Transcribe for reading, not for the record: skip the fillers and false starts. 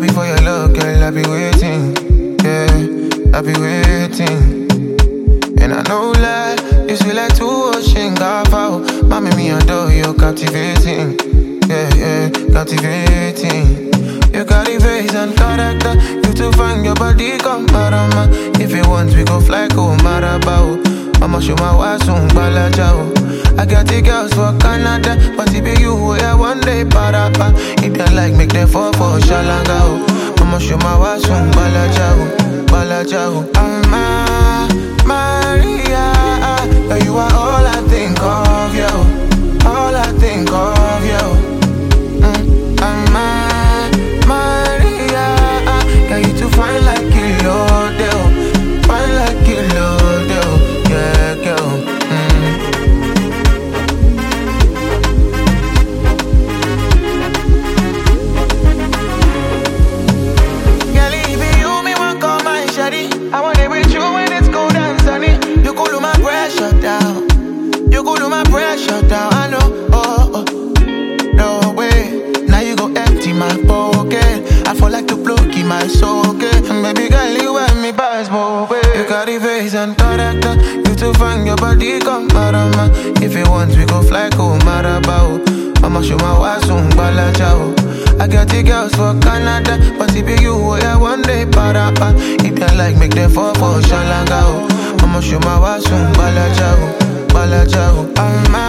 baby, for your love, girl, I be waiting. Yeah, I be waiting. And I know lie, you feel like two ocean gap out. Mommy, me adore you, captivating. Yeah, captivating. You got the face and character. You too fine, your body come marama. If you want, we go fly, go marabao. I'ma show my wife soon, balajao. I got the girls for Canada, but it be you, yeah, one day, parapa. If they like, make them fall for shalangao. I'ma show my wife soon, balajao, balajao. I'm Maria, yeah, you are all I think of, yo. All I think of, yo. I'm Maria, yeah, you too fine like kilo, deal. Fine like kilo, deal. Yeah, girl. Girl, if you me want call my shawty, I want it with you when it's cold and sunny. You cool my pressure down. You cool my pressure down. I know. Oh, no way. Now you go empty my pocket. I feel like to plug in my socket. Baby girl, you want me pass more way. You got the face and character. You too fine, your body come marama. If you want, we go fly, go marabao. I'ma show my wife soon, balajao. I got the girls for Canada, but it be you, yeah, one day, parapa. If they like, make them fall for shalangao. I'ma show my wife soon, balajao, balajao. I'm